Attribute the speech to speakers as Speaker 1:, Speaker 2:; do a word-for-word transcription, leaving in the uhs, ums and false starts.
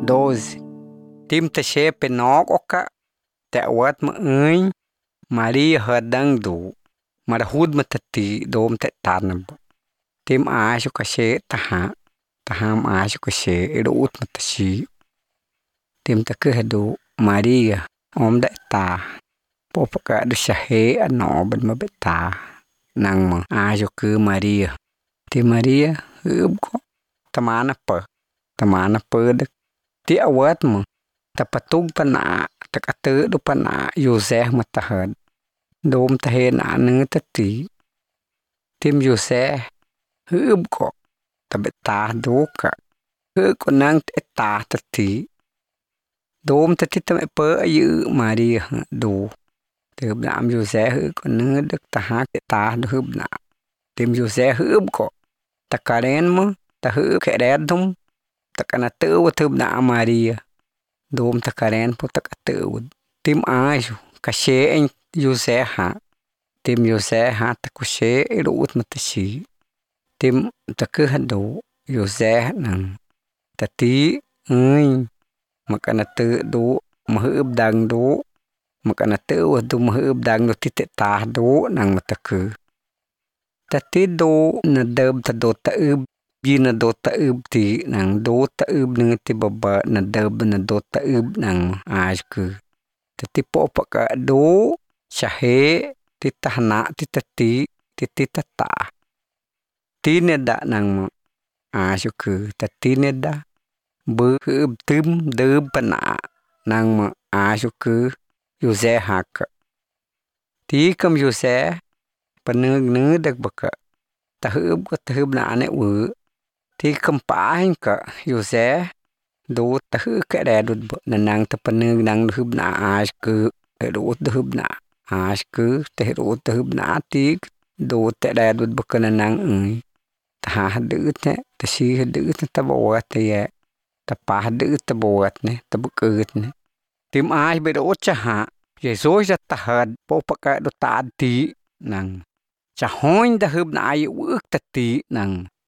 Speaker 1: doze. Tim ta she penok oka te wat ma ơi Maria hadang du mà hud mà tati dom te tarnab. Tim aasho ka she taha taham aasho ka she irut ma tashi. Tim ta kuhadu Maria om da ta popaka du shahe ano ban ma beta nang ma aasho ku Maria. Ti Maria hub ko tamana pa tamana pa dak ti awat mo tapatug pa na takatu do pa na Yosef matahad dom tahe na nang tati tim Yosef hub ko tabeta do ka hub ko nang ta tati dom tati tam pa ayu Maria do tib na am Yosef hub ko nang dak taha ta hub na tim Yosef hub ko takaren mo ta hub ke redum takana tu tib na Maria dom takaren po takatu tim aasho ka she en Yosef ha tim Yosef ha taku she irut matashi tim takuhadu Yosef nang tati ơi makana tu do mahub dang do makana tu do mahub dang do titik ta do nang mataku tati do na dab ta do ta ub bi na do ta ub ti nang do ta ub nang ti baba na dab na do ta ub nang aasku tati popa ka do shahe ti tahna ti tati ti ti tata ti neda nang aasku tati neda bu ub tim dab pana nang aasku Yosef hak ti kam Yosef panung nudak baka tahub ko tahub na ane u ti kampahin ka Yosef do tahu ka redud nanang tapanung nang hub na aasku do hub na aasku te ro hub na ti do te redud baka nanang ui tah du te tashi du te tabawat ye tapah du tabawat ne tabukut ne tim aas be do chaha ye so ja tahad popaka do tadi nang chahoin da hub na ai uk tati nang